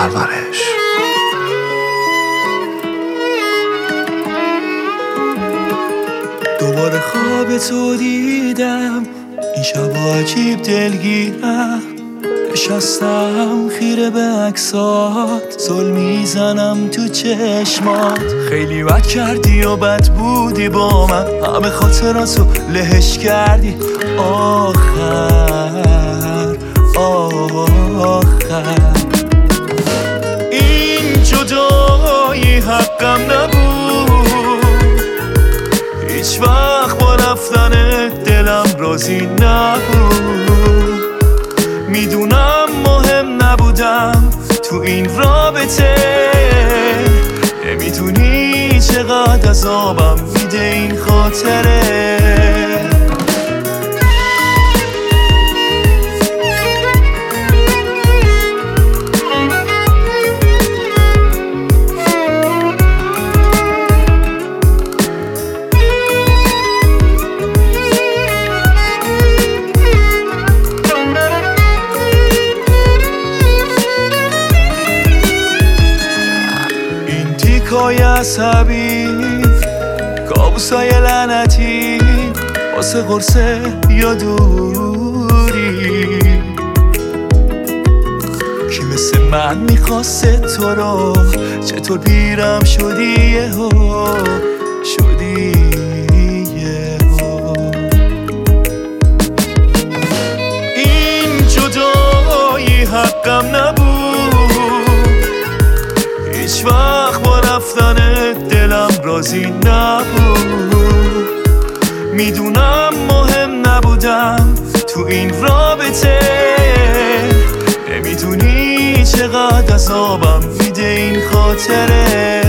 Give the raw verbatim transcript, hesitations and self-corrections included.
پرورش. دوباره خواب تو دیدم، این شب عجیب دلگیرم. نشستم خیره به عکسات، زل میزنم تو چشمات. خیلی بد کردی و بد بودی با من، همه خاطراتو لهش کردی. آخر آخر این جدایی حقم نبود، هیچ وقت با رفتن دلم راضی نبود. میدونم مهم نبودم تو این رابطه، نمیدونی چقدر عذابم میده این خاطره. تیکای عصبی، کابوسای لعنتی، واسه قرصه یا دوری. کی مثل من میخواسته تو رو، چطور پیرم شدی یهو، شدی یهو. این جدایی حقم نبود، هیچ وقت با رفتن دلم راضی نبود. میدونم مهم نبودم تو این رابطه، نمیدونی چقدر عذابم میده این خاطره.